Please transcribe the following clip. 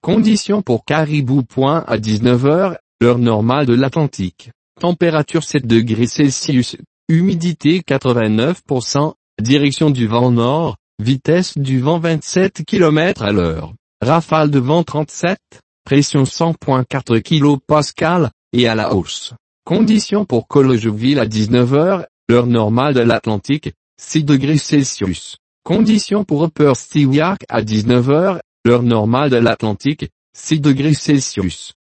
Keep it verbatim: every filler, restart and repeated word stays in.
Conditions pour Caribou. À dix-neuf heures, heure normale de l'Atlantique. Température sept degrés Celsius. Humidité quatre-vingt-neuf pour cent. Direction du vent nord. Vitesse du vent vingt-sept kilomètres à l'heure. Rafale de vent trente-sept. Pression cent virgule quatre kilopascales, et à la hausse. Conditions pour College-Ville à dix-neuf heures, heure normale de l'Atlantique. six degrés Celsius. Conditions pour Upper Stewiacke à dix-neuf heures, heure normale de l'Atlantique. six degrés Celsius.